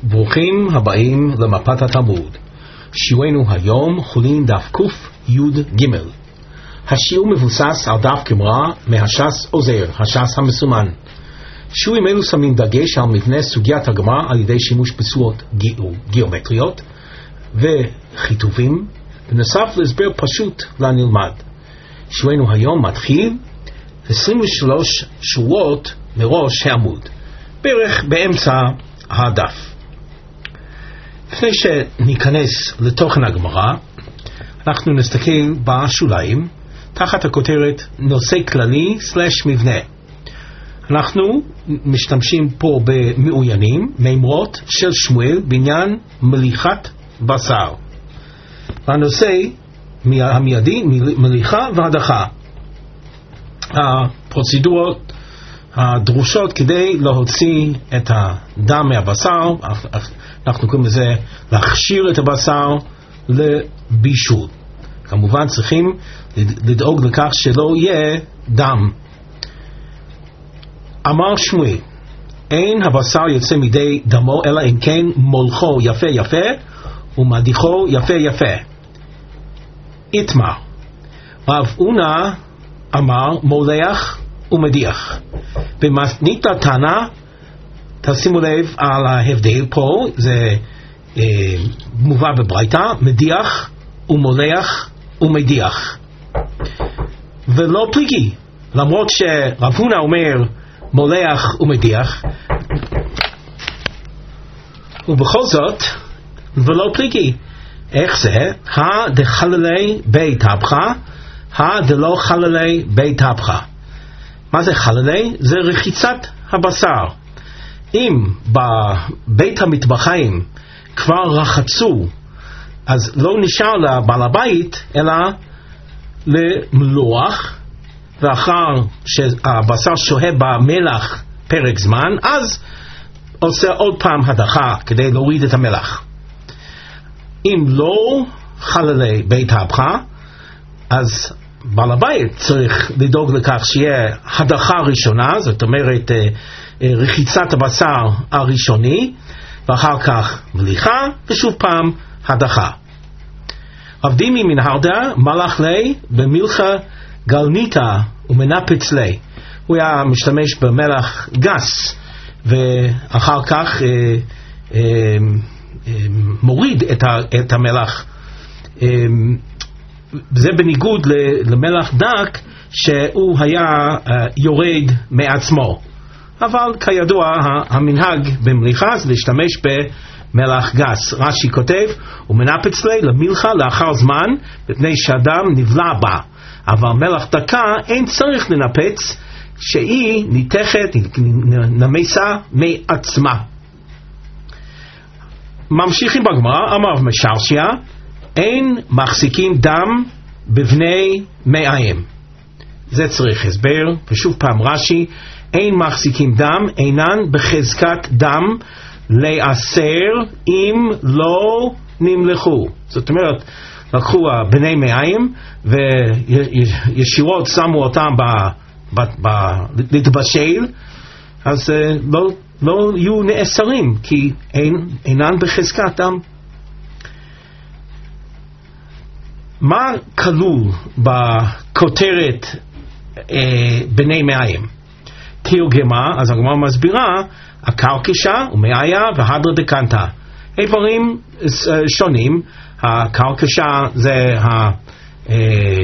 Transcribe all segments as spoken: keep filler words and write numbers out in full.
ברוכים הבאים למפת התלמוד. שיעורנו היום חולין דף ק"ג. השיעור מבוסס על דף גמרא מהש"ס עוזר, הש"ס המסומן. שיעורים אלו שמים דגש על מבנה סוגיית הגמרא על ידי שימוש בצורות גיאומטריות וחיתובים, בנוסף להסבר פשוט לנלמד. שיעורנו היום מתחיל עשרים ושלוש שורות מראש העמוד, בערך באמצע הדף. לפני שניכנס לתוכן הגמרא, אנחנו נסתכל בשוליים תחת הכותרת נושא כללי סלש מבנה. אנחנו משתמשים פה במעוינים, מימרות של שמואל בעניין מליחת בשר. הנושא המיידי מליחה והדחה, הפרוצדורות הדרושות כדי להוציא את הדם מהבשר. אנחנו קוראים לזה להכשיר את הבשר לבישול. כמובן צריכים לדאוג לכך שלא יהיה דם. אמר שמואל, אין הבשר יוצא מידי דמו אלא אם כן מולכו יפה יפה ומדיחו יפה יפה. איתמר. רב הונא אמר מולח ומדיח. במתנית תנא, תשימו לב על ההבדל פה, זה אה, מובא בברייתא, מדיח ומולח ומדיח, ולא פליגי. למרות שרב הונא אומר מולח ומדיח, ובכל זאת ולא פליגי. איך זה? הדחללי בית הבחה, הדלא חללי בית הבחה. מה זה חללי? זה רחיצת הבשר. אם בבית המטבחיים כבר רחצו, אז לא נשאר לבעל הבית אלא למלוח, ואחר שהבשר שוהה במלח פרק זמן, אז עושה עוד פעם הדחה כדי להוריד את המלח. אם לא חללי בית הבחה, אז בעל הבית צריך לדאוג לכך שיהיה הדחה ראשונה, זאת אומרת רחיצת הבשר הראשוני, ואחר כך מליחה, ושוב פעם הדחה. רב דימי מן הרדא מלח לי במלחה גלניתא ומנפץ לי. הוא היה משתמש במלח גס, ואחר כך אה, אה, אה, מוריד את, ה, את המלח. אה, זה בניגוד למלח דק שהוא היה uh, יורד מעצמו. אבל כידוע המנהג במליחה זה להשתמש במלח גס. רש"י כותב, ומנפץ לי למלחה לאחר זמן מפני שאדם נבלע בה, אבל מלח דקה אין צריך לנפץ, שהיא ניתכת, נמסה מעצמה. ממשיכים בגמרא, אמר משרשיה, אין מחזיקים דם בבני מאיים. זה צריך הסבר, ושוב פעם רש"י, אין מחזיקים דם, אינן בחזקת דם לאסר אם לא נמלכו. זאת אומרת, לקחו בני מאיים וישירות שמו אותם ב, ב, ב, להתבשל, אז לא, לא יהיו נאסרים, כי אין, אינן בחזקת דם. מה כלול בכותרת אה, בני מאיים? תרגמה, אז הגמרא מסבירה, הקרקשה ומאיה והדרא דקנטה. איברים שונים. הקרקשה זה ה, אה,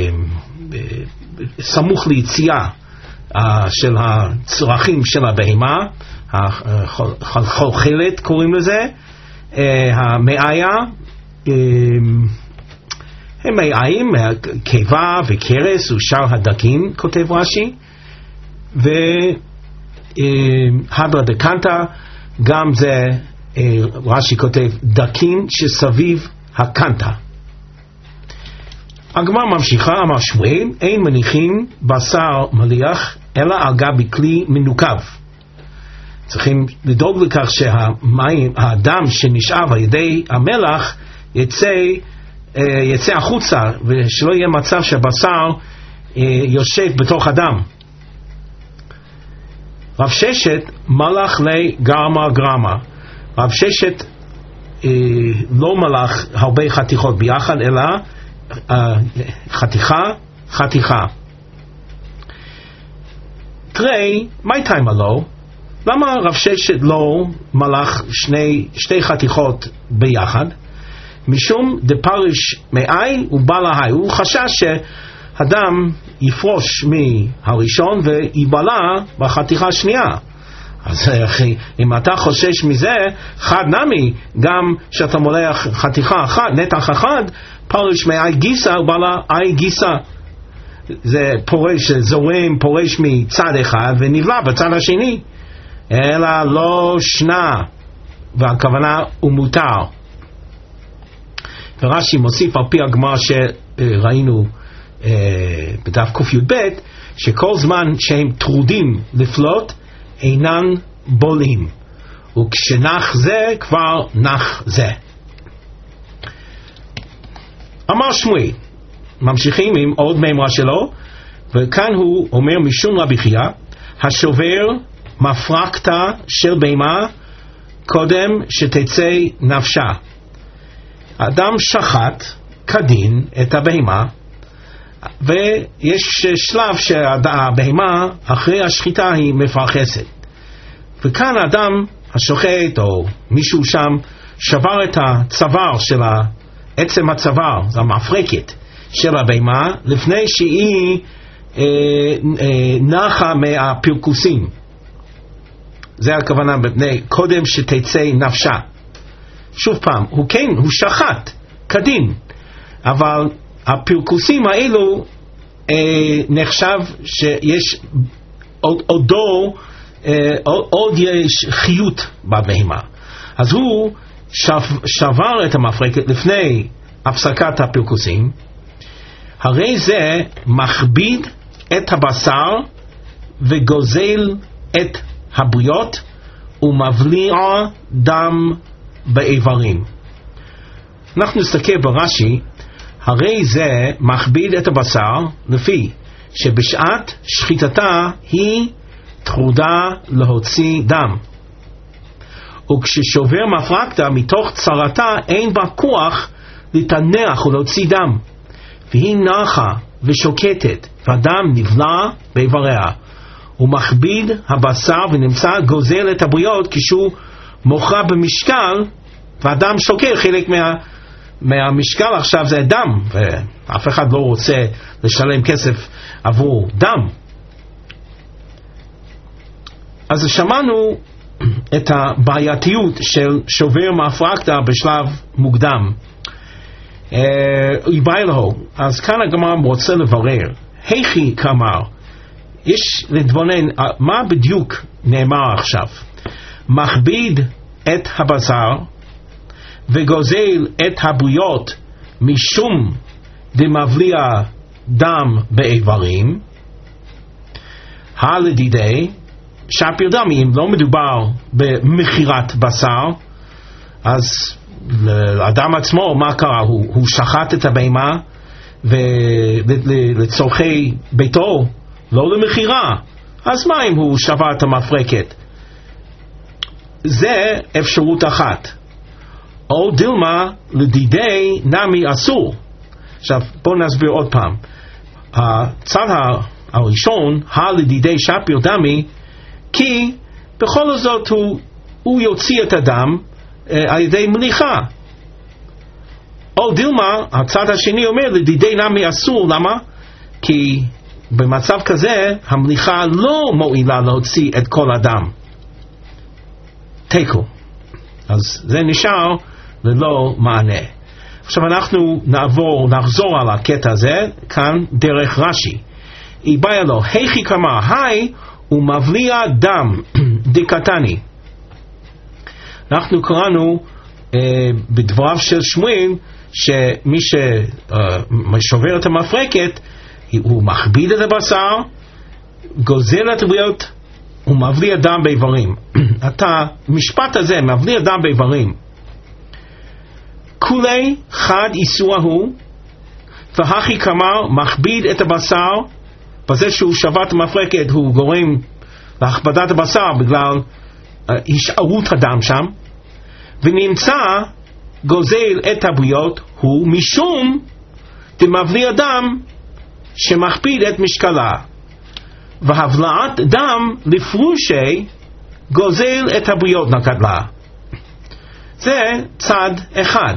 סמוך ליציאה אה, של הצרכים של הבהמה, החלחלת קוראים לזה. אה, המאיה אה, הם מאיים, קיבה וקרס ושאר הדקים, כותב רש"י. והדרא דקנטה, גם זה רש"י כותב דקים שסביב הקנטה. הגמרא ממשיכה, אמר שמואל, אין מניחים בשר מליח אלא על גבי כלי מנוקב. צריכים לדאוג לכך שהמים, הדם שנשאב על ידי המלח יצא יצא החוצה, ושלא יהיה מצב שהבשר יושב בתוך הדם. רב ששת מלח לי גרמה גרמה. רב ששת אה, לא מלך הרבה חתיכות ביחד, אלא אה, חתיכה, חתיכה. תראי, מה טיימה לו? למה רב ששת לא מלך שני, שתי חתיכות ביחד? משום דפריש מאי ובעלה, הוא חשש שאדם יפרוש מהראשון ויבלע בחתיכה השנייה. אז אחי, אם אתה חושש מזה, חד נמי, גם שאתה מולך חתיכה אחת, נתח אחד, פריש מאי גיסה ובעלה אי גיסה. זה פורש, זורם, פורש מצד אחד ונבלע בצד השני. אלא לא שנה, והכוונה הוא מותר. ורש"י מוסיף על פי הגמרא שראינו אה, בדף ק"ב, שכל זמן שהם טרודים לפלוט אינן בולים, וכשנח זה כבר נח זה. אמר שמואל, ממשיכים עם עוד מימרה שלו, וכאן הוא אומר משום רבי חייא, השובר מפרקתא של בהמה קודם שתצא נפשה. אדם שחט כדין את הבהמה, ויש שלב שהבהמה אחרי השחיטה היא מפרחסת, וכאן האדם השוחט או מישהו שם שבר את הצוואר של עצם הצוואר, זה המפרקת של הבהמה, לפני שהיא אה, אה, נחה מהפרקוסים. זה הכוונה בפני קודם שתצא נפשה. שוב פעם, הוא כן, הוא שחט כדין, אבל הפרקוסים האלו אה, נחשב שיש עוד, עודו, אה, עוד יש חיות בבהמה. אז הוא שב, שבר את המפרקת לפני הפסקת הפרקוסים, הרי זה מכביד את הבשר וגוזל את הבריות ומבליע דם באיברים. אנחנו נסתכל ברש"י, הרי זה מכביד את הבשר לפי שבשעת שחיטתה היא טרודה להוציא דם, וכששובר מפרקתא מתוך צרתה אין בה כוח לתנח ולהוציא דם, והיא נחה ושוקטת והדם נבלע באיבריה, הוא מכביד הבשר ונמצא גוזל את הבריות כשהוא מוכרע במשקל, והדם שוקל חלק מה, מהמשקל עכשיו זה דם, ואף אחד לא רוצה לשלם כסף עבור דם. אז שמענו את הבעייתיות של שובר מפרקתא בשלב מוקדם. אז כאן הגמרא רוצה לברר, היכי כאמר, יש לדבונן, מה בדיוק נאמר עכשיו? מכביד את הבשר וגוזל את הבריות משום דמבליע דם באיברים, הלדידי שפיר דמי. אם לא מדובר במכירת בשר, אז לאדם עצמו מה קרה? הוא, הוא שחט את הבהמה ולצורכי ביתו, לא למכירה. אז מה אם הוא שבר את המפרקת? זה אפשרות אחת. או דילמה לדידי נמי אסור. עכשיו בואו נסביר עוד פעם. הצד הראשון, הלדידי שפיר דמי, כי בכל זאת הוא, הוא יוציא את הדם אה, על ידי מליחה. או דילמה, הצד השני אומר לדידי נמי אסור. למה? כי במצב כזה המליחה לא מועילה להוציא את כל הדם. תיקו. אז זה נשאר ללא מענה. עכשיו אנחנו נעבור, נחזור על הקטע הזה כאן דרך רש"י. היא באה לו, היכי כמה, היי ומבליע דם דקתני. אנחנו קראנו אה, בדבריו של שמואל שמי ששובר אה, את המפרקת הוא מכביד את הבשר, גוזל את הבריות ומבליע דם באיברים. את המשפט הזה, מבליע דם באיברים, כולי חד איסור הוא, והכי כמר מכביד את הבשר, בזה שהוא שבר את המפרקת הוא גורם להכבדת הבשר בגלל uh, השארות הדם שם, ונמצא גוזל את הבריות הוא משום דמבלי אדם שמכביד את משקלה, והבלעת דם לפרושי גוזל את הבריות נקדלה. זה צד אחד.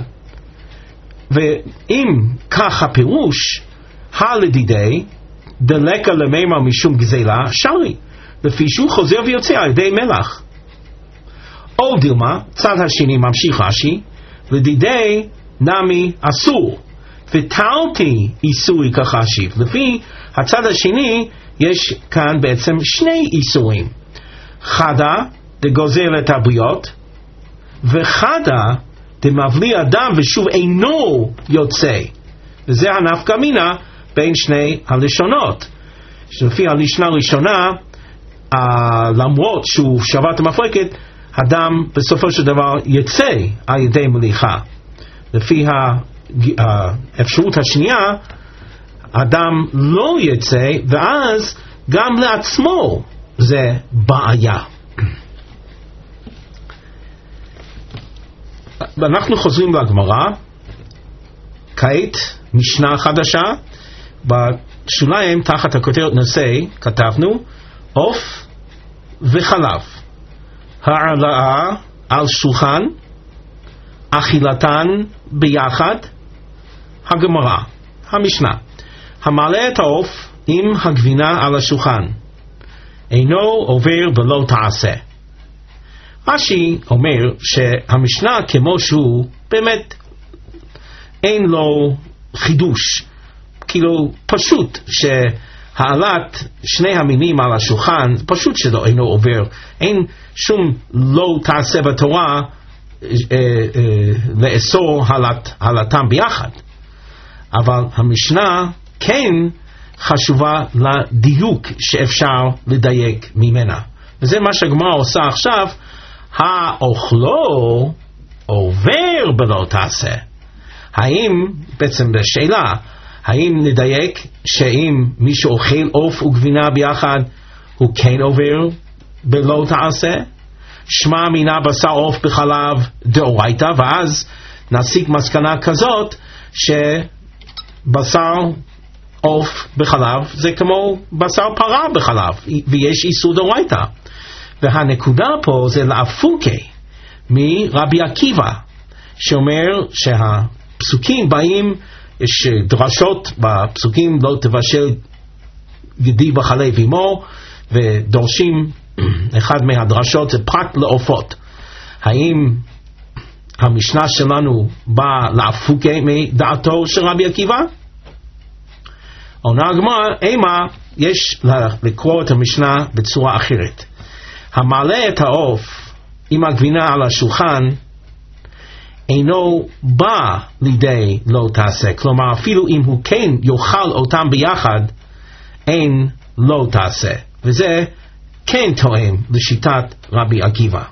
ואם כך הפירוש, הלדידי דלקה למימה משום גזלה שרי, לפי שהוא חוזר ויוצא על ידי מלח. או דילמה, צד השני ממשיך רש"י, לדידי נמי אסור, וטלתי איסורי כחשיב. לפי הצד השני יש כאן בעצם שני איסורים, חדה דגוזל את הבריות, וחדה דמבלי אדם ושוב אינו יוצא. וזה הנפקא מינה בין שני הלשונות, שלפי הלשנה הראשונה, uh, למרות שהוא שבת המפרקת, אדם בסופו של דבר יצא על ידי מליחה. לפי האפשרות השנייה, אדם לא יצא, ואז גם לעצמו זה בעיה. ואנחנו חוזרים לגמרא, כעת משנה חדשה, בשוליים תחת הכותרת נושא כתבנו עוף וחלב, העלאה על שולחן, אכילתן ביחד. הגמרא, המשנה, המעלה את העוף עם הגבינה על השולחן אינו עובר בלא תעשה. רש"י אומר שהמשנה כמו שהוא באמת אין לו חידוש, כאילו פשוט שהעלת שני המינים על השולחן פשוט שלא אינו עובר, אין שום לא תעשה בתורה אה, אה, לאסור העלת, העלתם ביחד. אבל המשנה כן חשובה לדיוק שאפשר לדייק ממנה, וזה מה שהגמרא עושה עכשיו. האוכלו עובר בלא תעשה. האם, בעצם בשאלה, האם נדייק שאם מישהו אוכל עוף וגבינה ביחד הוא כן עובר בלא תעשה? שמע מינה בשר עוף בחלב דאורייתא, ואז נסיק מסקנה כזאת שבשר עוף בחלב זה כמו בשר פרה בחלב, ויש איסור דאורייתא. והנקודה פה זה לאפוקי מרבי עקיבא, שאומר שהפסוקים באים, יש דרשות בפסוקים לא תבשל גדי בחלב אמו, ודורשים אחד מהדרשות זה פרט לעופות. האם המשנה שלנו באה לאפוקי מדעתו של רבי עקיבא? עונה הגמרא, אימה יש לקרוא את המשנה בצורה אחרת. המעלה את העוף עם הגבינה על השולחן אינו בא לידי לא תעשה, כלומר אפילו אם הוא כן יאכל אותם ביחד אין לא תעשה, וזה כן תואם לשיטת רבי עקיבא.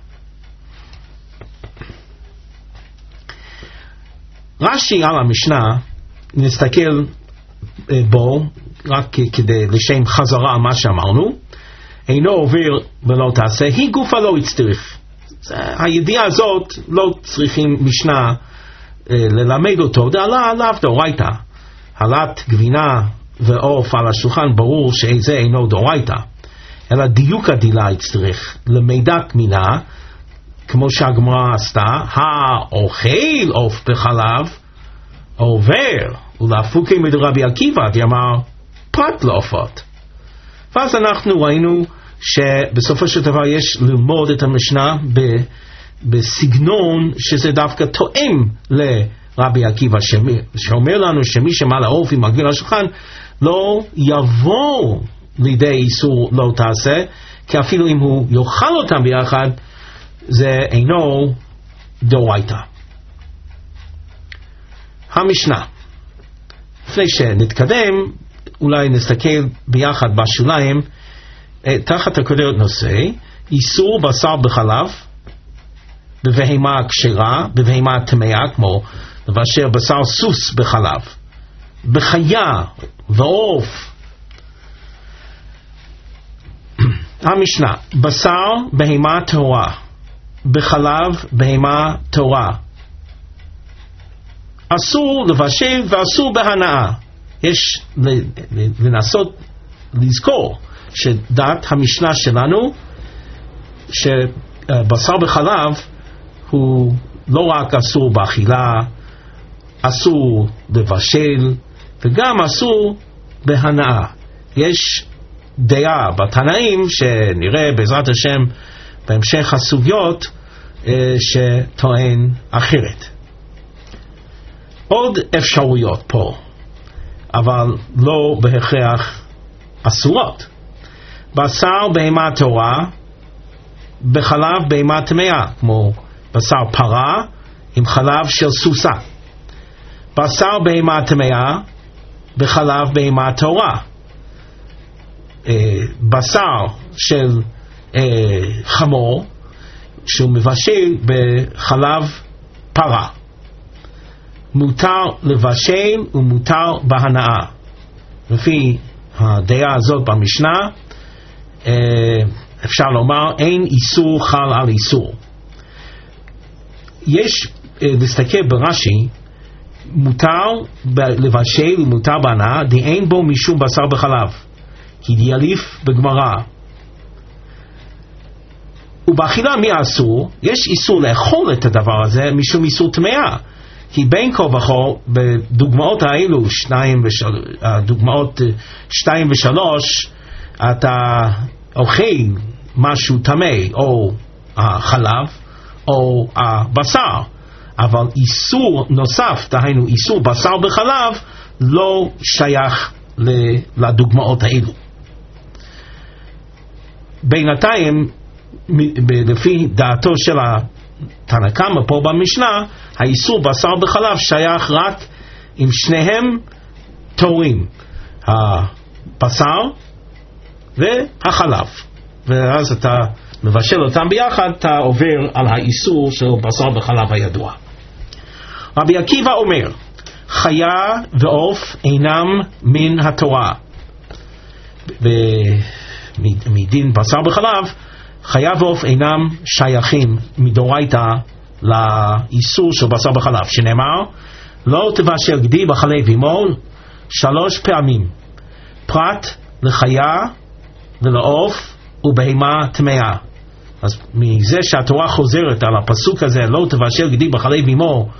רש"י על המשנה, נסתכל בו רק כדי לשם חזרה על מה שאמרנו, אינו עובר ולא תעשה, היא גופה לא יצטריך. הידיעה הזאת לא צריכים משנה אה, ללמד אותו, זה עלה עליו דאורייתא. העלת גבינה ועוף על השולחן ברור שזה אינו דאורייתא, אלא דיוק הדילה יצטריך למדק מינה, כמו שהגמרא עשתה, האוכל עוף בחלב עובר, ולהפוקי מדרבי עקיבא אמר פרט לעופות. ואז אנחנו ראינו שבסופו של דבר יש ללמוד את המשנה בסגנון שזה דווקא תואם לרבי עקיבא, שאומר לנו שמי שמעלה עוף עם הגבינה על השולחן לא יבוא לידי איסור לא תעשה, כי אפילו אם הוא יאכל אותם ביחד זה אינו דאורייתא. המשנה, לפני שנתקדם אולי נסתכל ביחד בשוליים תחת הכותרת נושא איסור בשר בחלב בבהמה כשרה, בבהמה טמאה, כמו לבשל בשר סוס בחלב, בחיה ועוף. המשנה, בשר בהמה טהורה בחלב בהמה תורה. אסור לבשל ואסור בהנאה. יש לנסות לזכור שדעת המשנה שלנו שבשר בחלב הוא לא רק אסור באכילה, אסור לבשל וגם אסור בהנאה. יש דעה בתנאים שנראה בעזרת השם בהמשך הסוגיות שטוען אחרת. עוד אפשרויות פה, אבל לא בהכרח אסורות. בשר בהמה טהורה בחלב בהמה טמאה, כמו בשר פרה עם חלב של סוסה. בשר בהמה טמאה בחלב בהמה טהורה. אה, בשר של אה, חמור שהוא מבשל בחלב פרה. מותר לבשל ומותר בהנאה. לפי הדעה הזאת במשנה, אה, אפשר לומר אין איסור חל על איסור. יש אה, להסתכל ברש"י, מותר לבשל ומותר בהנאה, די אין בו משום בשר בחלב, כי דיאליף בגמרא. ובאכילה מי אסור? יש איסור לאכול את הדבר הזה משום איסור טמאה, כי בין כה וכה בדוגמאות האלו, שניים ושל... דוגמאות שתיים ושלוש, אתה אוכל משהו טמא, או החלב או הבשר, אבל איסור נוסף, דהיינו איסור בשר בחלב, לא שייך לדוגמאות האלו. בינתיים, לפי דעתו של התנא קמא פה במשנה, האיסור בשר בחלב שייך רק אם שניהם טהורים, הבשר והחלב, ואז אתה מבשל אותם ביחד, אתה עובר על האיסור של בשר בחלב הידוע. רבי עקיבא אומר, חיה ועוף אינם מן התורה. ומדין בשר בחלב, חיה ועוף אינם שייכים מדורייתא לאיסור של בשר בחלב, שנאמר, לא תבשל גדי בחלב אמו שלוש פעמים, פרט לחיה ולעוף ובהמה טמאה. אז מזה שהתורה חוזרת על הפסוק הזה, לא תבשל גדי בחלב אמו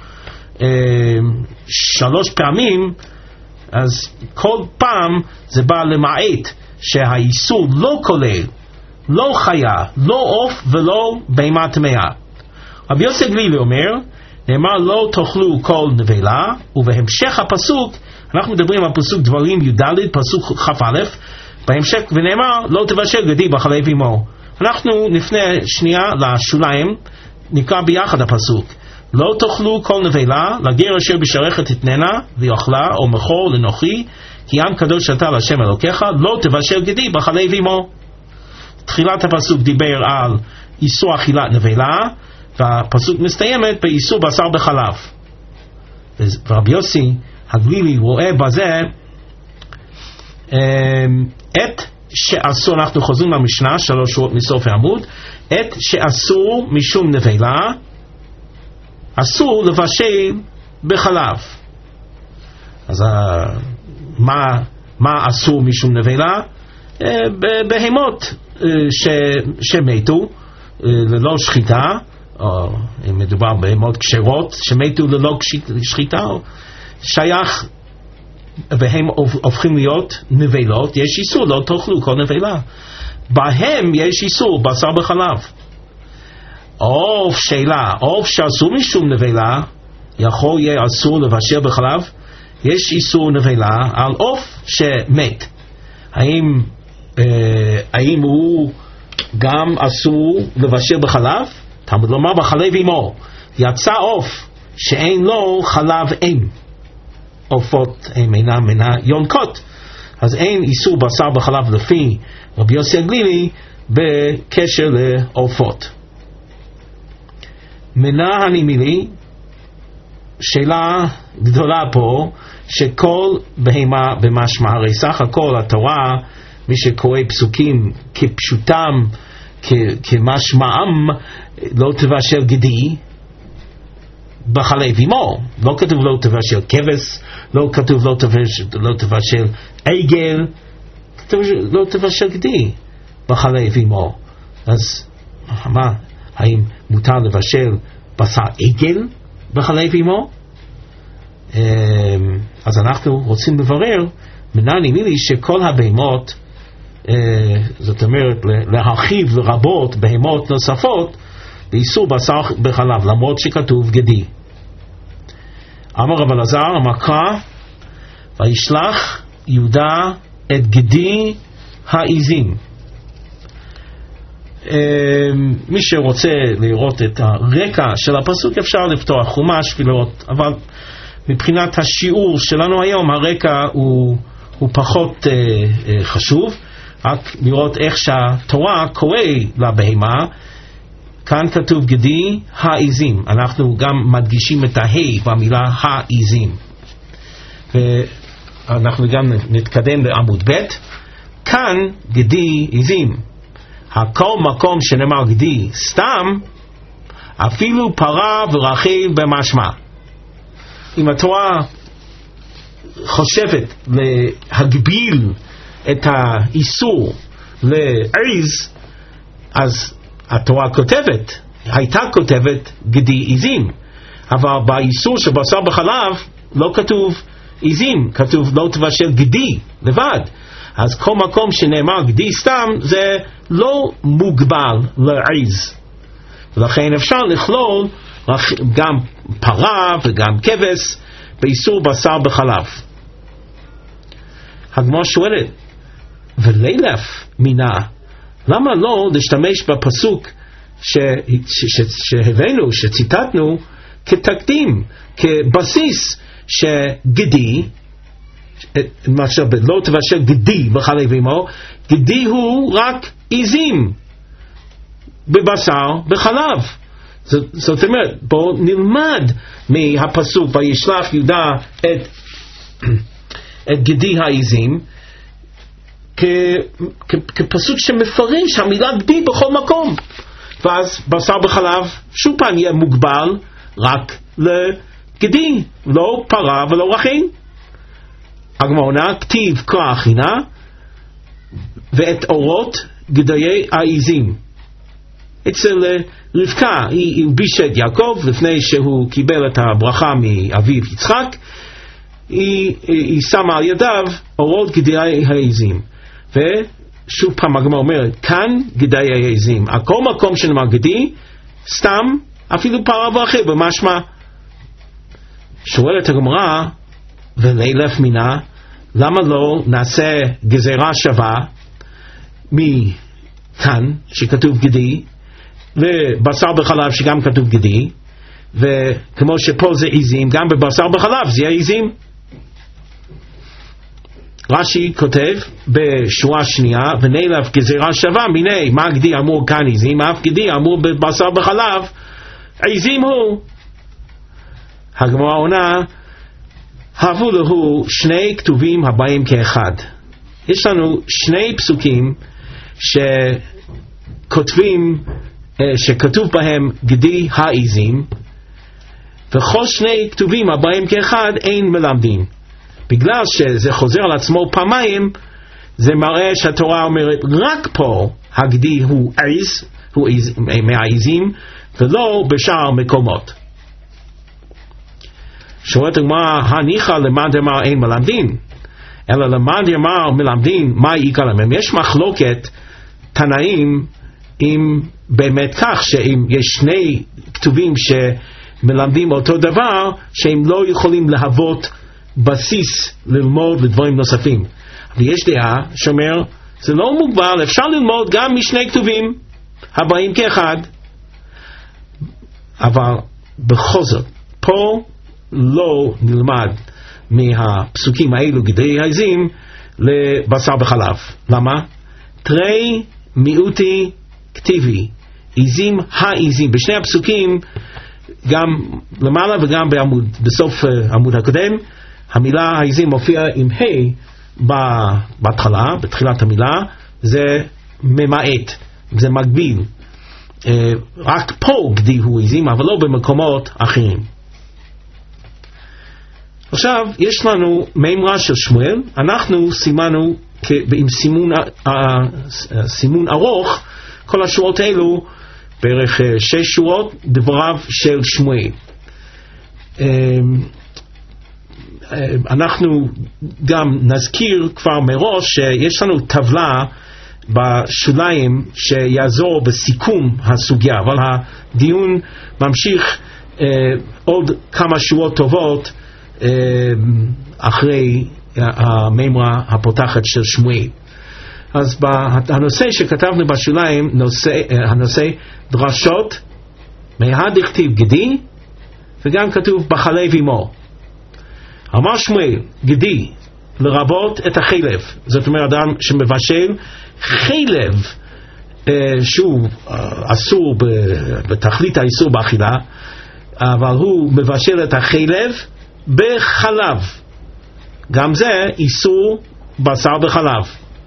שלוש פעמים, אז כל פעם זה בא למעט שהאיסור לא כולל לא חיה, לא עוף ולא בהמה טמאה. רבי יוסי גלילי אומר, נאמר לא תאכלו כל נבלה, ובהמשך הפסוק, אנחנו מדברים על פסוק דברים י"ד, פסוק כ"א, בהמשך ונאמר לא תבשל גדי בחלב אמו. אנחנו נפנה שנייה לשוליים, נקרא ביחד הפסוק, לא תאכלו כל נבלה, לגר אשר בשעריך תתננה ויאכלה, או מכור לנוחי, כי עם קדוש אתה להשם אלוקיך, לא תבשל גדי בחלב אמו. תחילת הפסוק דיבר על איסור אכילת נבלה, והפסוק מסתיימת באיסור בשר בחלב. ורבי יוסי הגלילי רואה בזה את שאסור, אנחנו חוזרים למשנה שלוש שורות מסוף העמוד, את שאסור משום נבלה אסור לבשל בחלב. אז מה, מה אסור משום נבלה? בהמות ש, שמתו ללא שחיטה, או אם מדובר בהמות כשרות שמתו ללא שחיטה, שייך והם הופכים להיות נבלות, יש איסור לא תאכלו כל נבלה. בהם יש איסור בשר בחלב. עוף, שאלה, עוף שאסור משום נבלה, יכול יהיה אסור לבשל בחלב? יש איסור נבלה על עוף שמת. האם, אה, האם הוא גם אסור לבשל בחלב? תלמוד לומר בחלב אמו. יצא עוף שאין לו חלב אם. עופות הם אינם מן היונקות. אז אין איסור בשר בחלב לפי רבי יוסי הגלילי בקשר לעופות. מנה הנמילי, שאלה גדולה פה, שכל בהמה במשמע, הרי סך הכל התורה, מי שקורא פסוקים כפשוטם כמשמעם לא תבשל גדי בחלב אמו. לא כתוב לא תבשל כבש, לא כתוב לא תבשל, לא תבשל עגל, כתוב לא תבשל גדי בחלב אמו. אז מה, האם מותר לבשל בשר עגל בחלב אמו? אז אנחנו רוצים לברר מנני מילי שכל הבהמות, זאת אומרת להרחיב לרבות בהמות נוספות באיסור בשר בחלב, למרות שכתוב גדי. אמר רב אלעזר המקרא, וישלח יהודה את גדי העיזים. מי שרוצה לראות את הרקע של הפסוק אפשר לפתוח חומש ולראות, אבל מבחינת השיעור שלנו היום הרקע הוא, הוא פחות אה, אה, חשוב, רק לראות איך שהתורה קורא לבהמה. כאן כתוב גדי העיזים, אנחנו גם מדגישים את ההי במילה העיזים, ואנחנו גם נתקדם לעמוד ב'. כאן גדי עיזים, הכל מקום שנאמר גדי סתם, אפילו פרה ורחיל במשמע. אם התורה חושבת להגביל את האיסור לעיז, אז התורה כותבת, הייתה כותבת גדי עיזים, אבל באיסור של בשר בחלב לא כתוב עיזים, כתוב לא תבשל גדי לבד. אז כל מקום שנאמר גדי סתם זה לא מוגבל לעיז, ולכן אפשר לכלול גם פרה וגם כבש באיסור בשר בחלב. הגמרא שואלת, ולילף מינה, למה לא להשתמש בפסוק שהבאנו, שציטטנו, כתקדים, כבסיס שגדי, לא תבשל גדי בחלב אמו, גדי הוא רק עיזים בבשר בחלב. זאת אומרת, בואו נלמד מהפסוק וישלח יהודה את, את גדי העיזים כ, כ, כפסוק שמפרש המילה גדי בכל מקום, ואז בשר בחלב שוב פעם יהיה מוגבל רק לגדי, לא פרה ולא רכין. הגמרא כתיב קרא הכינה ואת אורות גדיי העיזים. אצל רבקה היא הלבישה את יעקב לפני שהוא קיבל את הברכה מאביו יצחק, היא, היא שמה על ידיו אורות גדיי העיזים. ושוב פעם הגמרא אומרת כאן גדיי העיזים, הכל מקום שנאמר גדי סתם, אפילו פרה ורחיל במשמע. שואלת הגמרא, ולילף מינה, למה לא נעשה גזירה שווה מכאן שכתוב גדי ובשר בחלב שגם כתוב גדי, וכמו שפה זה עיזים, גם בבשר בחלב זה יהיה עיזים. רש"י כותב בשורה שנייה, ונילף גזירה שווה מיני, מה גדי אמור כאן עיזים, אף גדי אמור בבשר בחלב עיזים הוא. הגמרא עונה, הבו לו שני כתובים הבאים כאחד. יש לנו שני פסוקים שכותבים, שכתוב בהם גדי העיזים, וכל שני כתובים הבאים כאחד אין מלמדים. בגלל שזה חוזר על עצמו פעמיים, זה מראה שהתורה אומרת רק פה הגדי הוא עיז, הוא עיז, מהעיזים, ולא בשאר מקומות. שואלת הגמרא, הניחא למאן דאמר אין מלמדין, אלא למאן דאמר מלמדין, מה יקרא להם? יש מחלוקת תנאים אם באמת כך, שאם יש שני כתובים שמלמדים אותו דבר, שהם לא יכולים להוות בסיס ללמוד לדברים נוספים. ויש דעה שאומר, זה לא מוגבל, אפשר ללמוד גם משני כתובים הבאים כאחד. אבל בכל זאת, פה לא נלמד מהפסוקים האלו גדי העיזים לבשר בחלב. למה? תרי מיעוטי כתיבי, עיזים העיזים. בשני הפסוקים, גם למעלה וגם בעמוד, בסוף עמוד הקודם, המילה העיזים מופיעה עם ה' בהתחלה, בתחילת המילה, זה ממעט. זה מגביל. רק פה גדי הוא עזים, אבל לא במקומות אחרים. עכשיו יש לנו מימרה של שמואל, אנחנו סימנו עם סימון, סימון ארוך, כל השורות האלו בערך שש שורות דבריו של שמואל. אנחנו גם נזכיר כבר מראש שיש לנו טבלה בשוליים שיעזור בסיכום הסוגיה, אבל הדיון ממשיך אה, עוד כמה שורות טובות אה, אחרי המימרה הפותחת של שמואל. אז הנושא שכתבנו בשוליים, נושא, הנושא דרשות מהדכתיב גדי, וגם כתוב בחלב עמו. אמר שמואל, גדי, לרבות את החלב, זאת אומרת אדם שמבשל חלב, אה, שהוא אה, אסור בתכלית האיסור באכילה, אבל הוא מבשל את החלב בחלב, גם זה איסור בשר בחלב.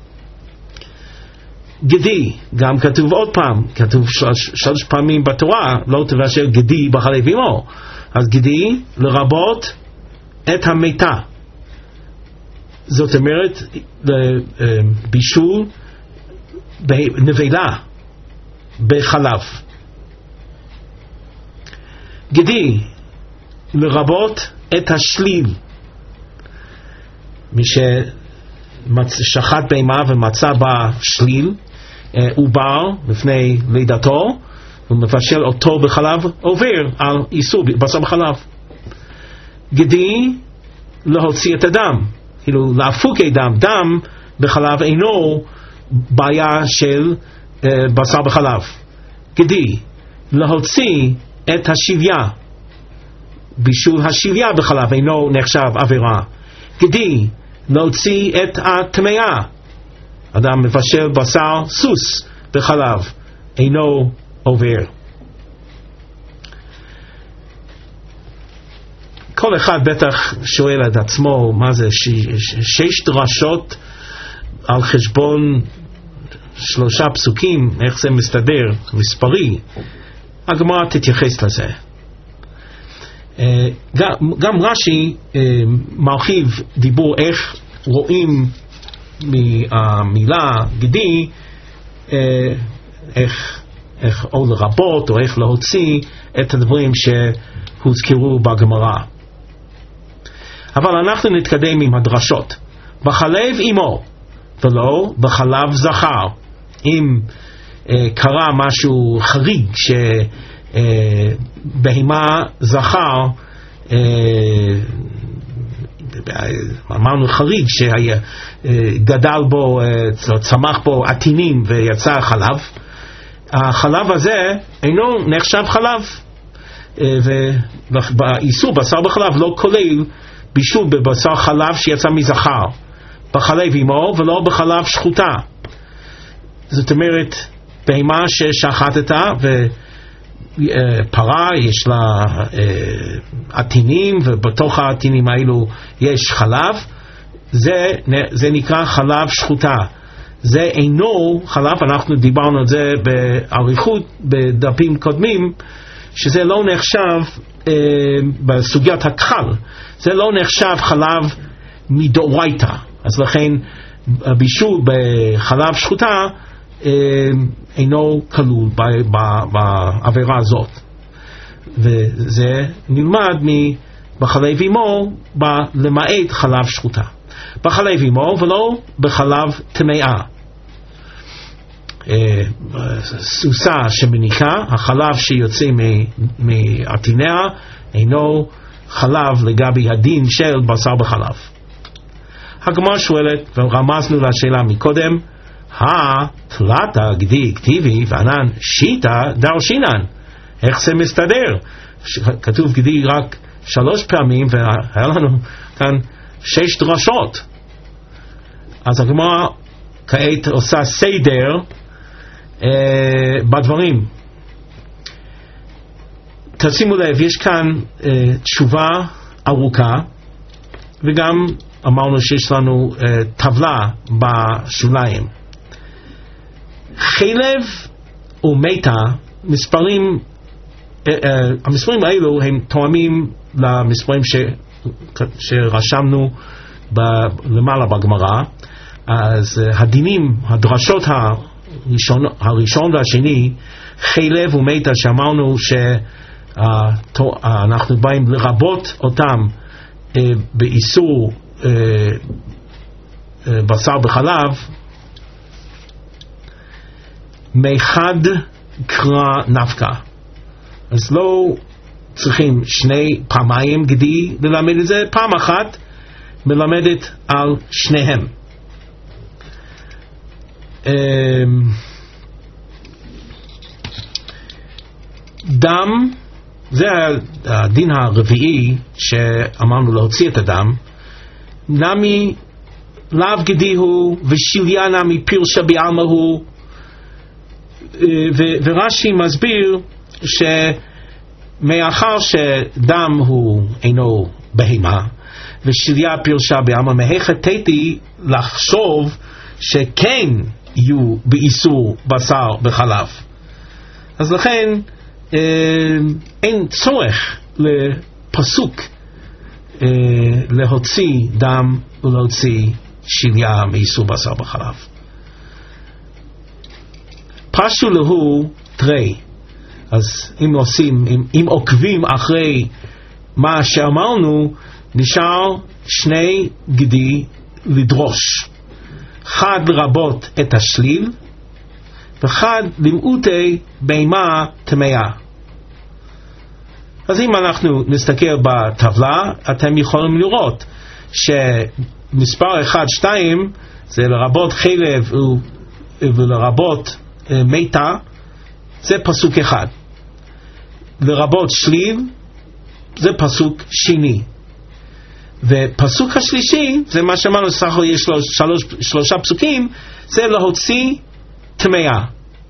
גדי, גם כתוב עוד פעם, כתוב שלוש, שלוש פעמים בתורה, לא תבשל גדי בחלב עמו. אז גדי לרבות את המיטה, זאת אומרת בישול בנבלה בחלב. גדי לרבות את השליל, מי ששחט בהמה ומצא בה שליל עובר לפני לידתו ומבשל אותו בחלב, עובר על איסור בשר בחלב. גדי להוציא את הדם, כאילו להפוק דם, דם בחלב אינו בעיה של uh, בשר בחלב. גדי להוציא את השביה, בישול השביה בחלב אינו נחשב עבירה. גדי להוציא את הטמאה, אדם מבשל בשר סוס בחלב אינו עובר. כל אחד בטח שואל את עצמו מה זה ש... שש דרשות על חשבון שלושה פסוקים, איך זה מסתדר מספרי. הגמרא תתייחס לזה. גם, גם רש"י מרחיב דיבור איך רואים מהמילה גדי, איך, איך או לרבות או איך להוציא את הדברים שהוזכרו בגמרא. אבל אנחנו נתקדם עם הדרשות. בחלב עמו ולא בחלב זכר. אם אה, קרה משהו חריג שבהמה אה, זכר אה, אמרנו חריג שגדל בו, אה, צמח בו עטינים ויצא חלב, החלב הזה אינו נחשב חלב, אה, ובאיסור בשר בחלב לא כולל בישול בבשר חלב שיצא מזכר, בחלב עמו ולא בחלב שחוטה. זאת אומרת בהמה ששחטתה ופרה יש לה עטינים ובתוך העטינים האלו יש חלב, זה, זה נקרא חלב שחוטה. זה אינו חלב, אנחנו דיברנו על זה באריכות בדפים קודמים, שזה לא נחשב אה, בסוגיית הכחל, זה לא נחשב חלב מדאורייתא, אז לכן הבישול בחלב שחוטה אה, אינו כלול בעבירה הזאת, וזה נלמד בחלב עמו למעט חלב שחוטה, בחלב עמו ולא בחלב טמאה. סוסה שמניקה, החלב שיוצא מעטיניה אינו חלב לגבי הדין של בשר בחלב. הגמרא שואלת, ורמזנו לשאלה מקודם, התלתה גדי כתיבי וענן שיטה דרשינן, איך זה מסתדר? כתוב גדי רק שלוש פעמים והיה לנו כאן שש דרשות. אז הגמרא כעת עושה סדר אה, בדברים. תשימו לב, יש כאן אה, תשובה ארוכה, וגם אמרנו שיש לנו אה, טבלה בשוליים. חלב ומתה, מספרים, המספרים האלו הם תואמים למספרים ש, שרשמנו למעלה בגמרא. אז הדינים, הדרשות הראשון, הראשון והשני, חלב ומתה, שאמרנו שאנחנו באים לרבות אותם באיסור בשר בחלב, מאחד קרא נפקא. אז לא צריכים שני פעמיים גדי ללמד את זה, פעם אחת מלמדת על שניהם. דם, זה הדין הרביעי שאמרנו להוציא את הדם. נמי לאו גדי הוא ושיליה נמי פירשה בעלמא הוא, ורש"י מסביר שמאחר שדם הוא אינו בהמה ושיליה פירשה בעלמא, מהחטאתי לחשוב שכן יהיו באיסור בשר בחלב. אז לכן אה, אין צורך לפסוק אה, להוציא דם ולהוציא שיליה מאיסור בשר בחלב. פשו להו תרי. אז אם עושים, אם, אם עוקבים אחרי מה שאמרנו, נשאר שני גדי לדרוש. אחד לרבות את השליל, ואחד למעוטי בהמה טמאה. אז אם אנחנו נסתכל בטבלה, אתם יכולים לראות שמספר אחד, שתיים, זה לרבות חלב ולרבות מתה, זה פסוק אחד. לרבות שליל, זה פסוק שני. ופסוק השלישי, זה מה שאמרנו, סך הכל יש לו שלוש, שלושה פסוקים, זה להוציא טמאה.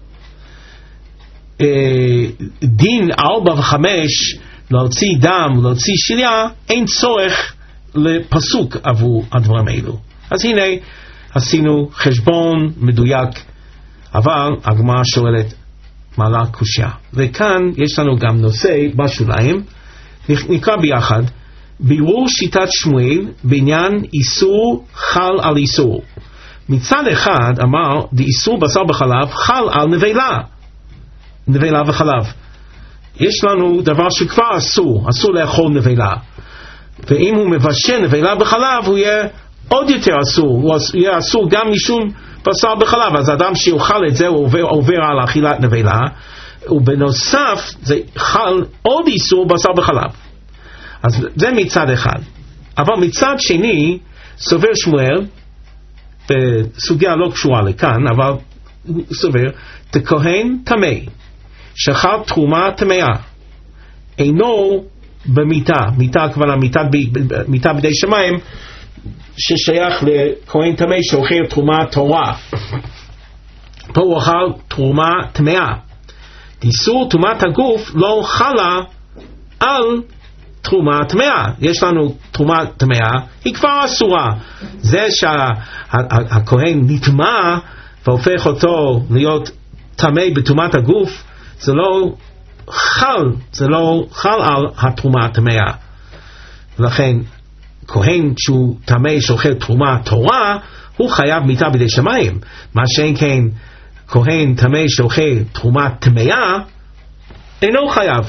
דין ארבע וחמש, להוציא דם, להוציא שיליה, אין צורך לפסוק עבור הדברים האלו. אז הנה, עשינו חשבון מדויק, אבל הגמרא שואלת מעלה קושיה. וכאן יש לנו גם נושא בשוליים, נקרא ביחד, בירור שיטת שמואל בעניין איסור חל על איסור. מצד אחד אמר, איסור בשר בחלב חל על נבלה, נבלה וחלב. יש לנו דבר שכבר אסור, אסור לאכול נבלה. ואם הוא מבשל נבלה בחלב, הוא יהיה עוד יותר אסור, הוא יהיה אסור גם משום בשר בחלב. אז אדם שיאכל את זה, הוא עובר, עובר על אכילת נבלה, ובנוסף זה חל עוד איסור בשר בחלב. אז זה מצד אחד. אבל מצד שני, סובר שמואל, בסוגיה לא קשורה לכאן, אבל סובר, תכהן טמא, שחט תרומה טמאה, אינו במיטה, מיטה כבר מיטה, מיטה בידי שמיים, ששייך לכהן טמא שאוכל תרומה תורה. פה הוא אכל תרומה טמאה. איסור תרומת הגוף לא חלה על תרומה טמאה. יש לנו תרומה טמאה, היא כבר אסורה. זה שהכהן נטמא והופך אותו להיות טמא בתרומת הגוף, זה לא חל, זה לא חל על התרומה הטמאה. ולכן כהן שהוא טמא שאוכל תרומה תורה, הוא חייב מיתה בידי שמיים. מה שאין כן כהן טמא שאוכל תרומה טמאה, אינו חייב.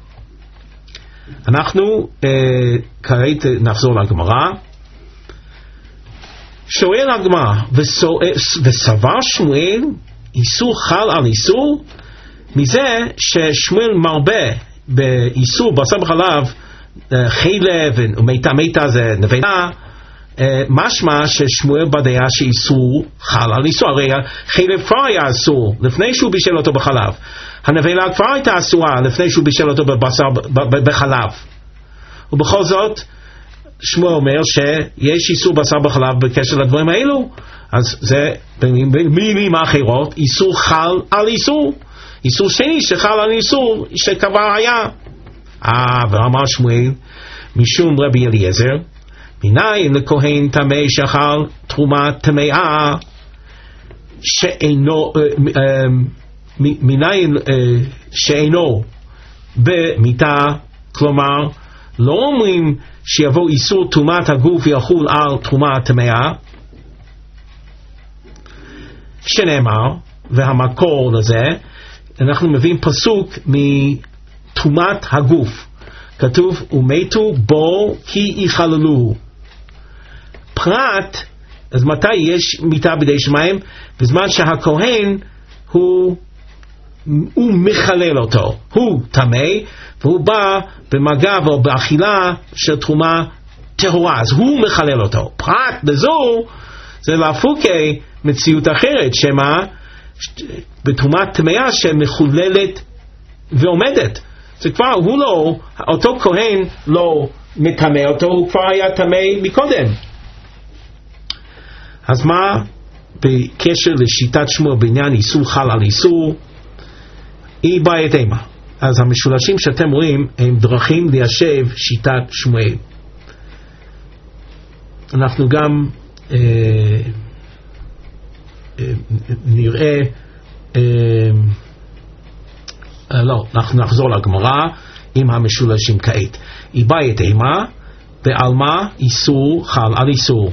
אנחנו אה, כעת נחזור לגמרא. שואל הגמרא, וסבר שמואל איסור חל על איסור? מזה ששמואל מרבה באיסור בשר בחלב, חלב ומיתה, מיתה זה נבלה, משמע ששמואל בדעה שאיסור חל על איסור. הרי חלב כבר היה אסור לפני שהוא בישל אותו בחלב, הנבלה כבר הייתה אסורה לפני שהוא בישל אותו בבשר בחלב, ובכל זאת שמואל אומר שיש איסור בשר בחלב בקשר לדברים האלו. אז זה במילים אחרות איסור חל על איסור, איסור שני שחל על איסור שכבר היה. אה, ואמר שמואל משום רבי אליעזר, מניין לכהן טמא שחל תרומה טמאה, שאינו מניין שאינו במיתה, כלומר לא אומרים שיבוא איסור תרומת הגוף ויחול על תרומה טמאה, שנאמר, והמקור לזה, אנחנו מביאים פסוק מתרומת הגוף, כתוב ומתו בו כי יחללוהו. פרט, אז מתי יש מיתה בידי שמיים? בזמן שהכהן הוא, הוא מחלל אותו, הוא טמא, והוא בא במגע או באכילה של תרומה טהורה, אז הוא מחלל אותו. פרט לזו זה להפוקי מציאות אחרת, שמה בתרומת טמאה שמחוללת ועומדת. זה כבר, הוא לא, אותו כהן לא מטמא אותו, הוא כבר היה טמא מקודם. אז מה בקשר לשיטת שמואל בעניין איסור חל על איסור? היא בעיית אימה. אז המשולשים שאתם רואים הם דרכים ליישב שיטת שמואל. אנחנו גם אה, אה, נראה אה, אה, לא, אנחנו נחזור לגמרא עם המשולשים כעת. היא בעיית אימה בעלמא איסור חל על איסור.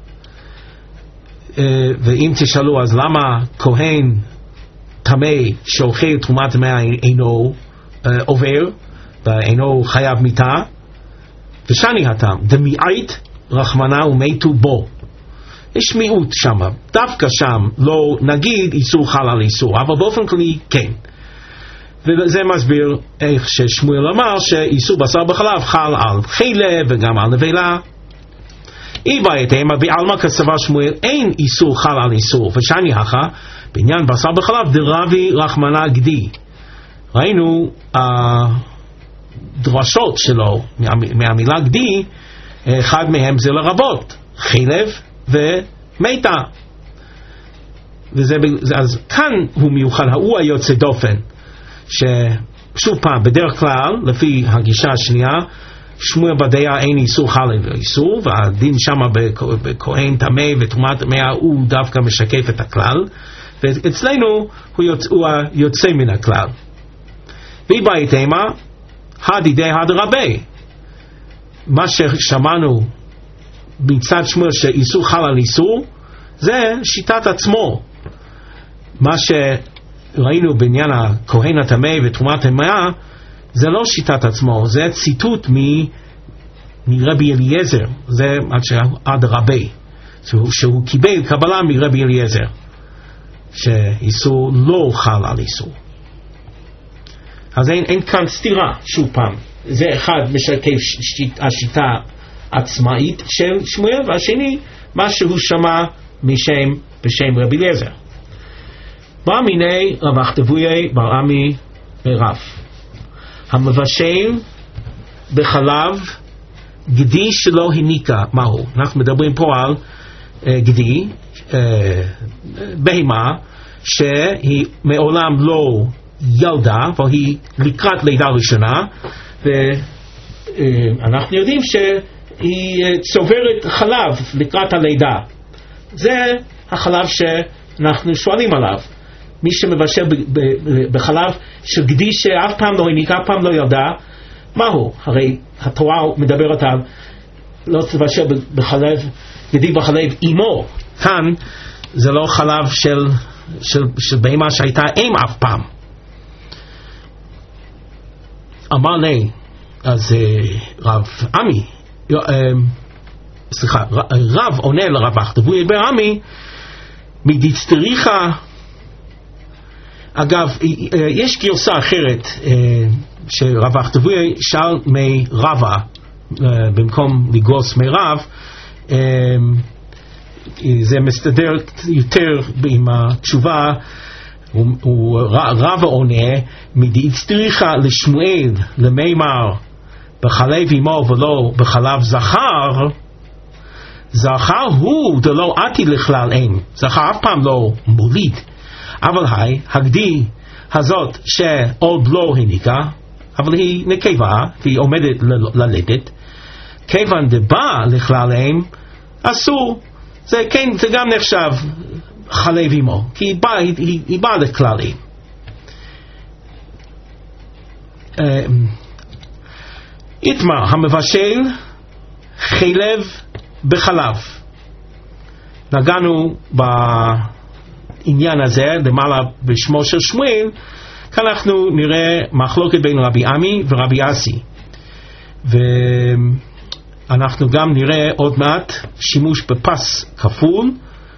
ואם תשאלו אז למה כהן טמא שאוכל תרומת טמאה אינו עובר ואינו חייב מיתה? ושני הטעם דמיעית רחמנה ומתו בו. יש מיעוט שם, דווקא שם לא נגיד איסור חל על איסור, אבל באופן כללי כן. וזה מסביר איך ששמואל אמר שאיסור בשר בחלב חל על חלב וגם על נבלה. אי בעיית אימה בעלמא כסבר שמואל אין איסור חל על איסור, ושני הכה בעניין בשר בחלב דרבי רחמנה גדי. ראינו הדרשות שלו מהמילה גדי, אחד מהם זה לרבות חלב ומיתה, וזה, אז כאן הוא מיוחד, הוא היוצא דופן, ששוב פעם בדרך כלל לפי הגישה השנייה שמואל בדעה אין איסור חל על איסור, והדין שמה בכהן טמא ותרומת טמאה הוא דווקא משקף את הכלל, ואצלנו הוא יוצא, הוא יוצא מן הכלל. והיא בעיית אימה הדידי הדרבי, מה ששמענו מצד שמואל שאיסור חל על איסור זה שיטת עצמו. מה שראינו בעניין הכהן הטמא ותרומת טמאה זה לא שיטת עצמו, זה ציטוט מרבי אליעזר, זה עד רבי, שהוא, שהוא קיבל קבלה מרבי אליעזר, שאיסור לא חל על איסור. אז אין, אין כאן סתירה, שוב פעם, זה אחד משקף שיט, השיטה עצמאית של שמואל, והשני מה שהוא שמע משם בשם רבי אליעזר. בא מיני רב אכתבויי בר עמי רב, המבשל בחלב גדי שלא הניקה. מהו? אנחנו מדברים פה על uh, גדי, uh, בהמה שהיא מעולם לא ילדה והיא לקראת לידה ראשונה, ואנחנו uh, יודעים שהיא uh, צוברת חלב לקראת הלידה. זה החלב שאנחנו שואלים עליו. מי שמבשל בחלב של גדי שאף פעם לא הניקה, אף פעם לא ילדה, מהו? הרי התורה מדברת על לא תבשל בחלב, גדי בחלב אימו. כאן זה לא חלב של, של, של בהמה שהייתה אם אף פעם. אמר לי, אז רב עמי, סליחה, רב עונה לרב אכתבויי בר עמי, מדצטריכה. אגב, יש גרסה אחרת שרב אכתבויי שאל מרבה במקום לגרוס מרב, זה מסתדר יותר עם התשובה. רבה עונה מדצטריכה לשמואל למימר בחלב אמו ולא בחלב זכר, זכר הוא דלא עתי לכלל אם, זכר אף פעם לא מוליד, אבל היי, הגדי הזאת שעוד לא הניקה, אבל היא נקבה והיא עומדת ללדת, כיוון דבא לכלל אם אסור. זה כן, זה גם נחשב חלב עמו, כי היא באה, היא, היא, היא באה לכללים. איתמר, המבשל חלב בחלב. נגענו בעניין הזה למעלה בשמו של שמואל, כאן אנחנו נראה מחלוקת בין רבי עמי ורבי אסי, ואנחנו גם נראה עוד מעט שימוש בפס כפול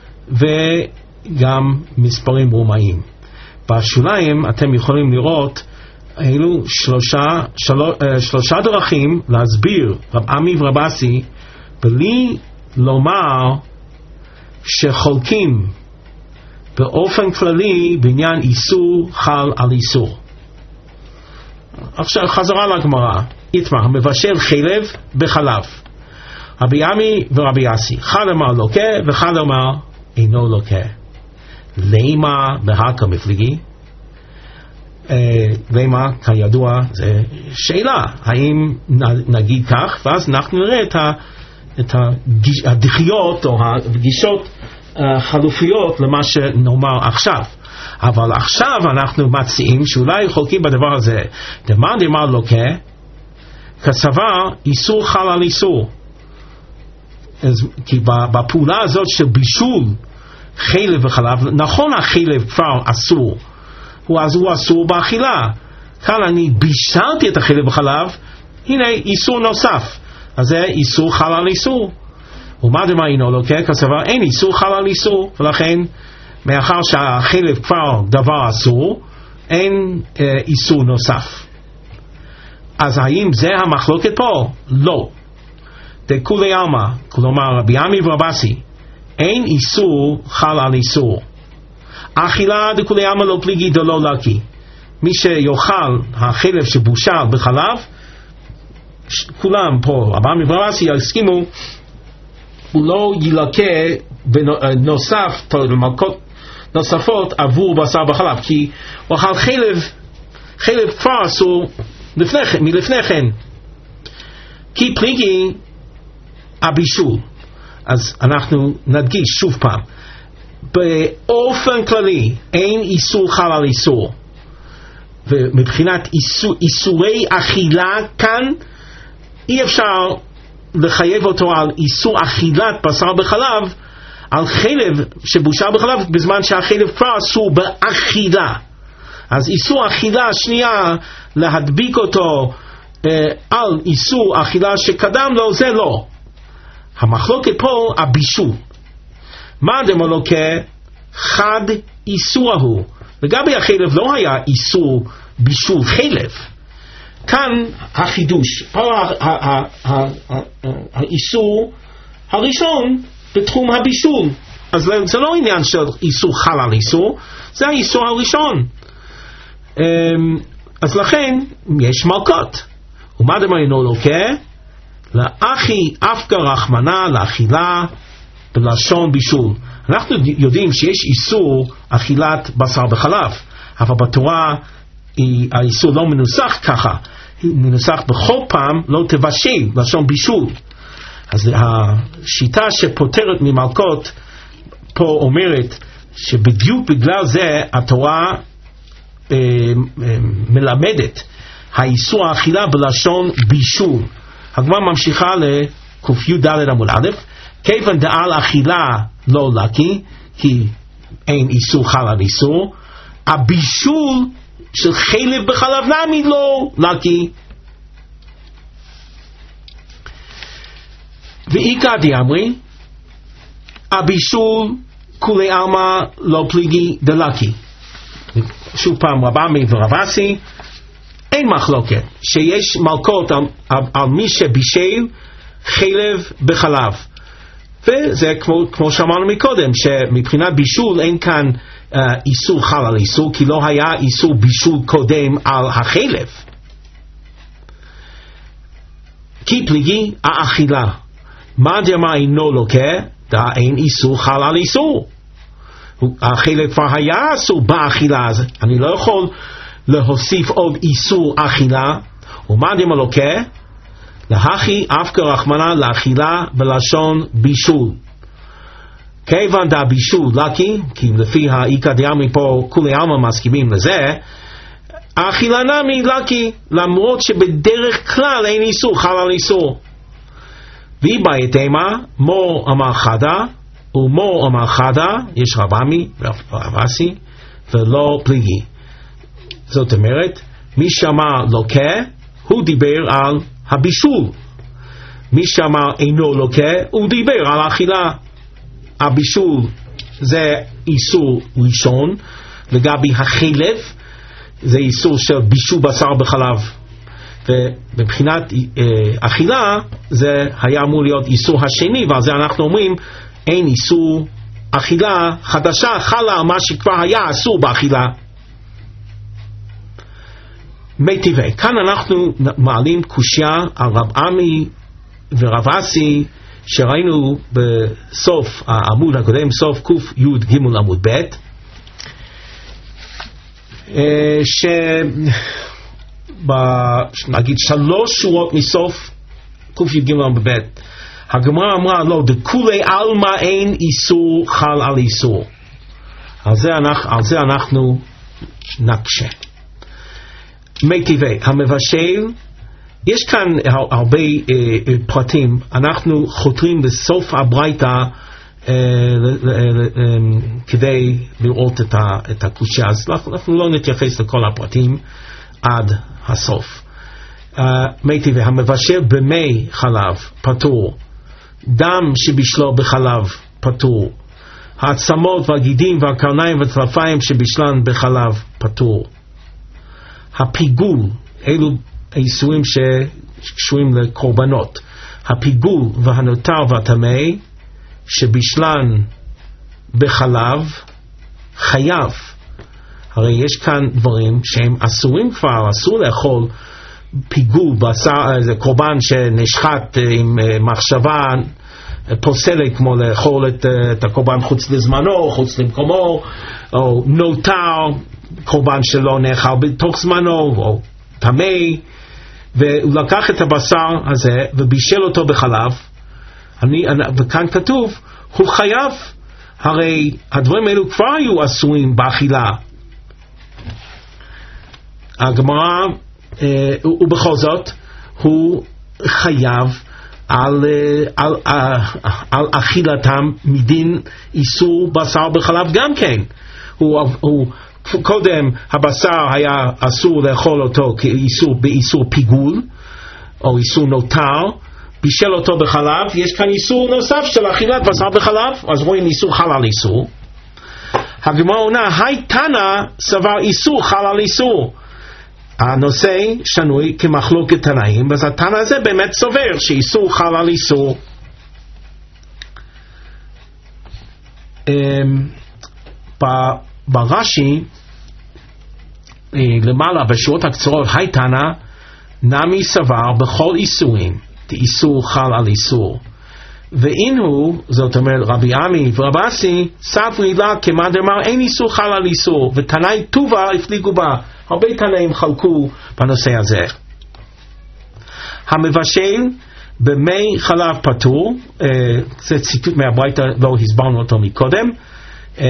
וגם מספרים רומאים. בשוליים אתם יכולים לראות אלו שלושה, שלוש, שלושה דרכים להסביר רב עמי ורב אסי בלי לומר שחולקים באופן כללי בעניין איסור חל על איסור. עכשיו חזרה לגמרא. איתמר, המבשל חלב בחלב. רבי עמי ורבי אסי, אחד אמר לוקה ואחד אמר אינו לוקה. למה בהקה מפליגי? למה, כידוע, זה שאלה. האם נגיד כך, ואז אנחנו נראה את, ה, את הדחיות או הפגישות חלופיות למה שנאמר עכשיו. אבל עכשיו אנחנו מציעים שאולי חולקים בדבר הזה. דמר דמר לוקה, כסבר איסור חל על איסור. כי בפעולה הזאת של בישול חלב וחלב, נכון החלב כבר אסור, אז הוא אסור באכילה. כאן אני בישלתי את החלב וחלב, הנה איסור נוסף, אז זה איסור חל על איסור. ומה דמה אינו לוקה, כסבר אין איסור חל על איסור, ולכן מאחר שהחלב כבר דבר אסור, אין אה, איסור נוסף. אז האם זה המחלוקת פה? לא. דכולי עלמא, כלומר רבי עמי ורב אסי, אין איסור חל על איסור. אכילה דכולי עלמא לא פליגי דלא לקי. מי שיאכל החלב שבושל בחלב, כולם פה, רבי עמי ורב אסי יסכימו, הוא לא ילקה בנוסף, במלכות נוספות עבור בשר בחלב, כי הוא אכל חלב, חלב כבר אסור מלפני כן. כי פליגי הבישול. אז אנחנו נדגיש שוב פעם, באופן כללי אין איסור חל על איסור, ומבחינת איסור, איסורי אכילה כאן אי אפשר לחייב אותו על איסור אכילת בשר בחלב על חלב שבושר בחלב בזמן שהחלב כבר אסור באכילה. אז איסור אכילה השנייה להדביק אותו אה, על איסור אכילה שקדם לו, זה לא. המחלוקת פה הבישול. מה דמה לוקה? חד איסור ההוא. לגבי החלב לא היה איסור בישול חלב. כאן החידוש, פה האיסור הראשון בתחום הבישול. אז זה לא עניין של איסור חל על איסור, זה האיסור הראשון. אז לכן יש מלכות. ומה דמה אינו לוקה? לאחי אפקה רחמנה לאכילה בלשון בישול. אנחנו יודעים שיש איסור אכילת בשר בחלב, אבל בתורה האיסור לא מנוסח ככה, מנוסח בכל פעם לא תבשל, לשון בישול. אז השיטה שפותרת ממלכות פה אומרת שבדיוק בגלל זה התורה אה, אה, מלמדת האיסור האכילה בלשון בישול. הגמרא ממשיכה לק"ד עמוד א', כיוון דעל אכילה לא לקי, כי אין איסור חל על איסור, הבישול של חלב בחלב נמי לא לקי. ואיכא דאמרי, הבישול כולי עלמא לא פליגי דלקי. שוב פעם, רב עמי ורב אסי, אין מחלוקת שיש מלכות על, על, על מי שבישל חלב בחלב, וזה כמו, כמו שאמרנו מקודם, שמבחינת בישול אין כאן uh, איסור חל על איסור, כי לא היה איסור בישול קודם על החלב. כי פליגי האכילה, מה דמה אינו לוקה? דה אין איסור חל על איסור. החלב כבר היה אסור באכילה, אז אני לא יכול להוסיף עוד איסור אכילה. ומה דמה לוקה? להכי אפקה רחמנה לאכילה בלשון בישול. כיוון דבישול לקי, כי לפי האיכא דאמרי פה כולי עלמא מסכימים לזה, האכילה נמי לקי, למרות שבדרך כלל אין איסור, חל על איסור. והיא בעית אימה, מו אמר חדה, ומו אמר חדה, יש רבמי ורבסי, ולא פליגי. זאת אומרת, מי שאמר לוקה, הוא דיבר על הבישול. מי שאמר אינו לוקה, הוא דיבר על האכילה. הבישול זה איסור ראשון, לגבי החלב, זה איסור של בישול בשר בחלב. ומבחינת אה, אכילה, זה היה אמור להיות איסור השני, ועל זה אנחנו אומרים, אין איסור אכילה חדשה, חלה על מה שכבר היה אסור באכילה. מיטיבי, כאן אנחנו מעלים קושיה על רב עמי ורב אסי, שראינו בסוף העמוד הקודם, סוף קוף יוד גימול עמוד ב', ש... נגיד שלוש שורות מסוף קוף יוד גימול עמוד ב', הגמרא אמרה לא, דכולי עלמא אין איסור חל על איסור. על זה אנחנו, על זה אנחנו נקשה. מיטיבי, המבשל, יש כאן הרבה אה, פרטים, אנחנו חותרים בסוף הברייתא אה, אה, אה, כדי לראות את, ה, את הקושיה, אז אנחנו לא נתייחס לכל הפרטים עד הסוף. אה, מיטיבי, המבשל במי חלב פטור, דם שבישלו בחלב פטור, העצמות והגידים והקרניים והטלפיים שבישלן בחלב פטור. הפיגול, אלו האיסורים שקשורים לקורבנות, הפיגול והנותר והטמא שבישלן בחלב חייב. הרי יש כאן דברים שהם אסורים כבר, אסור לאכול פיגול, בשר, זה קורבן שנשחט עם מחשבה פוסלת, כמו לאכול את, את הקורבן חוץ לזמנו, חוץ למקומו, או נותר, קורבן שלא נאכל בתוך זמנו, או טמא, והוא לקח את הבשר הזה ובישל אותו בחלב, אני, וכאן כתוב, הוא חייב, הרי הדברים האלו כבר היו אסורים באכילה. הגמרא, אה, ובכל זאת, הוא חייב על, על, על, על אכילתם מדין איסור בשר בחלב גם כן. הוא, הוא, קודם הבשר היה אסור לאכול אותו כאיסור, באיסור פיגול או איסור נותר, בישל אותו בחלב, יש כאן איסור נוסף של אכילת בשר בחלב, אז רואים איסור חל על איסור. הגמרא עונה, היי תנא סבר איסור חל על איסור. הנושא שנוי כמחלוקת תנאים, אז התנא הזה באמת סובר שאיסור חל על איסור. ברש"י למעלה בשורות הקצרות, היי תנא נמי סבר בכל איסורים איסור חל על איסור, ואין הוא, זאת אומרת רבי עמי ורב אסי, סברי לה כמאן דאמר אין איסור חל על איסור, ותנאי טובה הפליגו בה. הרבה תנאים חלקו בנושא הזה. המבשל במי חלב פטור, אה, זה ציטוט מהברייתא, לא הסברנו אותו מקודם, אה,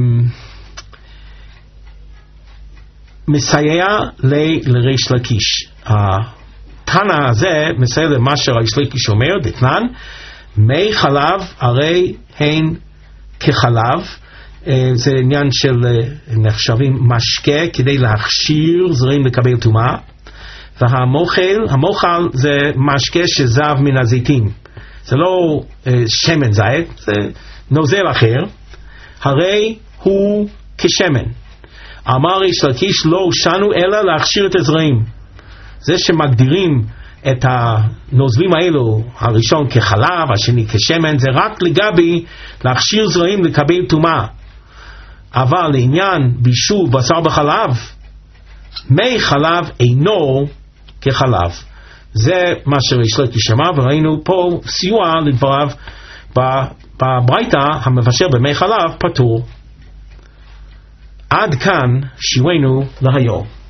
מסייע לריש לקיש. התנא הזה מסייע למה שריש לקיש אומר, דתנן, מי חלב הרי הן כחלב, זה עניין של נחשבים משקה כדי להכשיר זרעים לקבל טומאה, והמוכל, המוכל זה משקה שזב מן הזיתים, זה לא שמן זית, זה נוזל אחר, הרי הוא כשמן. אמר ריש לקיש לא שנו אלא להכשיר את הזרעים. זה שמגדירים את הנוזלים האלו, הראשון כחלב, השני כשמן, זה רק לגבי להכשיר זרעים לקבל טומאה. אבל לעניין בישול בשר בחלב, מי חלב אינו כחלב. זה מה שריש לקיש אמר, וראינו פה סיוע לדבריו בברייתא, המבשל במי חלב פטור. עד כאן שיעורנו להיום.